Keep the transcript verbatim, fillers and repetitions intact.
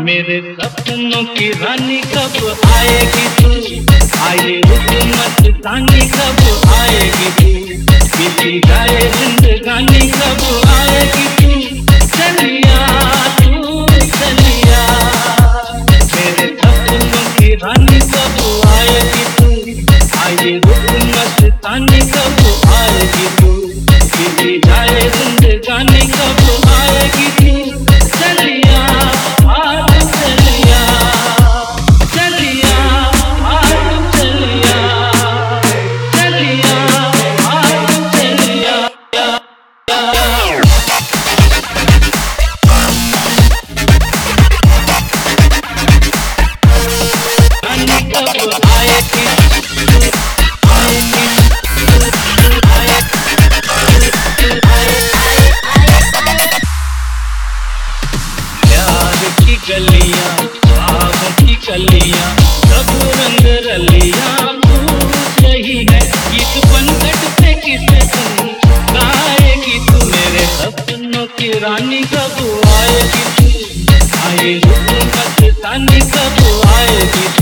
मेरे सपनों की रानी कब आएगी तू, आए हुकूमत तानी कब आएगी तू, बीती जाए जिंदगानी कब आएगी तू, चलिया तू चलिया। मेरे सपनों की रानी कब आएगी तू, आए हुकूमत तानी कब आएगी तू, बीती जाए जिंदगानी कब आएगी तू, चलिया गलियां बागों की कलियां सब रंग रलियां पूछ रही है, गीत बनकट पे किसे तुम गाएगी तू, मेरे सपनों की रानी कब आएगी तू, आए हुकूमत तानी कब आएगी तू।